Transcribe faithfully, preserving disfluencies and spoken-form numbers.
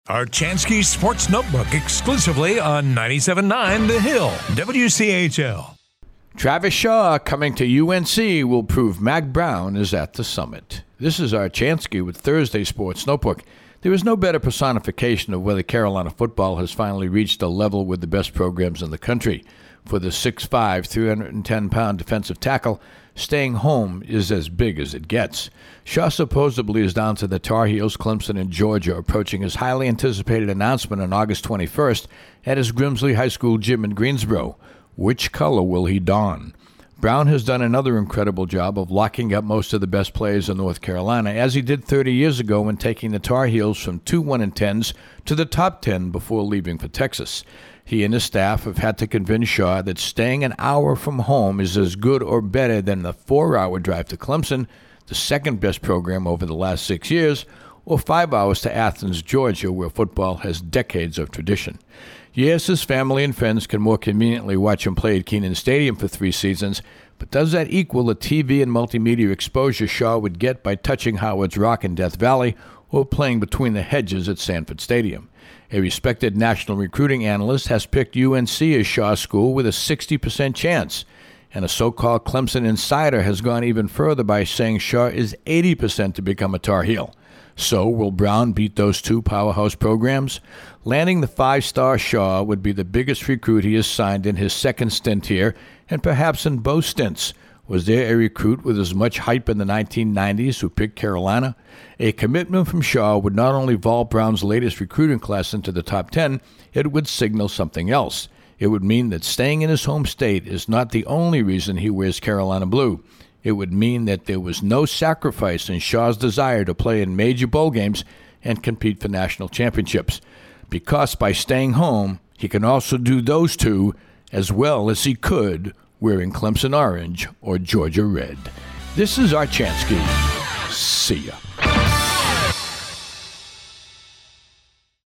Archansky Sports Notebook exclusively on ninety-seven point nine The Hill, W C H L. Travis Shaw coming to U N C will prove Mac Brown is at the summit. This is Archansky with Thursday Sports Notebook. There is no better personification of whether Carolina football has finally reached a level with the best programs in the country. For the six five, three hundred ten pound defensive tackle, staying home is as big as it gets. Shaw supposedly is down to the Tar Heels, Clemson, and Georgia, approaching his highly anticipated announcement on August twenty-first at his Grimsley High School gym in Greensboro. Which color will he don? Brown has done another incredible job of locking up most of the best players in North Carolina, as he did thirty years ago when taking the Tar Heels from two one and tens to the top ten before leaving for Texas. He and his staff have had to convince Shaw that staying an hour from home is as good or better than the four-hour drive to Clemson, the second-best program over the last six years, or five hours to Athens, Georgia, where football has decades of tradition. Yes, his family and friends can more conveniently watch him play at Kenan Stadium for three seasons, but does that equal the T V and multimedia exposure Shaw would get by touching Howard's Rock in Death Valley or playing between the hedges at Sanford Stadium? A respected national recruiting analyst has picked U N C as Shaw's school with a sixty percent chance, and a so-called Clemson insider has gone even further by saying Shaw is eighty percent to become a Tar Heel. So, will Brown beat those two powerhouse programs? Landing the five-star Shaw would be the biggest recruit he has signed in his second stint here, and perhaps in both stints. Was there a recruit with as much hype in the nineteen nineties who picked Carolina? A commitment from Shaw would not only vault Brown's latest recruiting class into the top ten, it would signal something else. It would mean that staying in his home state is not the only reason he wears Carolina blue. It would mean that there was no sacrifice in Shaw's desire to play in major bowl games and compete for national championships. Because by staying home, he can also do those two as well as he could wearing Clemson orange or Georgia red. This is Archansky. See ya.